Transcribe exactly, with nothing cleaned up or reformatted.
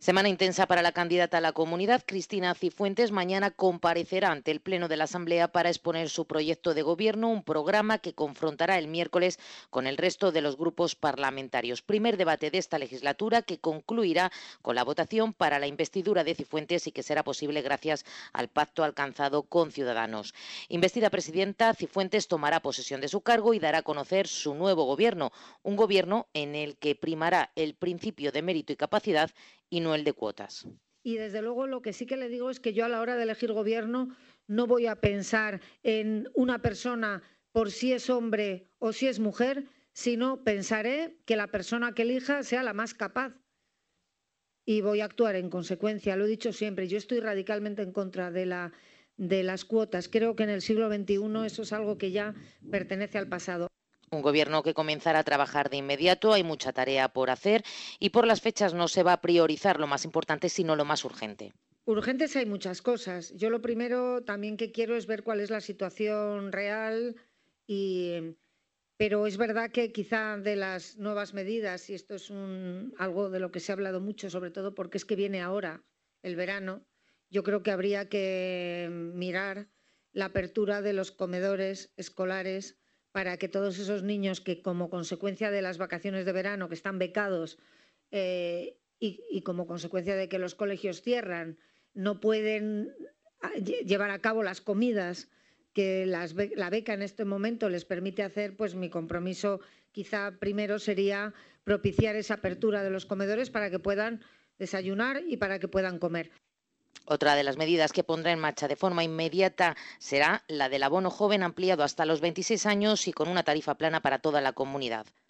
Semana intensa para la candidata a la Comunidad. Cristina Cifuentes mañana comparecerá ante el Pleno de la Asamblea para exponer su proyecto de gobierno, un programa que confrontará el miércoles con el resto de los grupos parlamentarios. Primer debate de esta legislatura que concluirá con la votación para la investidura de Cifuentes y que será posible gracias al pacto alcanzado con Ciudadanos. Investida presidenta, Cifuentes tomará posesión de su cargo y dará a conocer su nuevo gobierno, un gobierno en el que primará el principio de mérito y capacidad y no el de cuotas. Y desde luego lo que sí que le digo es que yo a la hora de elegir gobierno no voy a pensar en una persona por si es hombre o si es mujer, sino pensaré que la persona que elija sea la más capaz. Y voy a actuar en consecuencia, lo he dicho siempre, yo estoy radicalmente en contra de, la, de las cuotas. Creo que en el siglo veintiuno eso es algo que ya pertenece al pasado. Un gobierno que comenzará a trabajar de inmediato, hay mucha tarea por hacer y por las fechas no se va a priorizar lo más importante, sino lo más urgente. Urgentes hay muchas cosas. Yo lo primero también que quiero es ver cuál es la situación real, y, pero es verdad que quizá de las nuevas medidas, y esto es un, algo de lo que se ha hablado mucho, sobre todo porque es que viene ahora el verano, yo creo que habría que mirar la apertura de los comedores escolares para que todos esos niños que como consecuencia de las vacaciones de verano, que están becados eh, y, y como consecuencia de que los colegios cierran, no pueden llevar a cabo las comidas que las, la beca en este momento les permite hacer, pues mi compromiso quizá primero sería propiciar esa apertura de los comedores para que puedan desayunar y para que puedan comer. Otra de las medidas que pondrá en marcha de forma inmediata será la del abono joven ampliado hasta los veintiséis años y con una tarifa plana para toda la comunidad.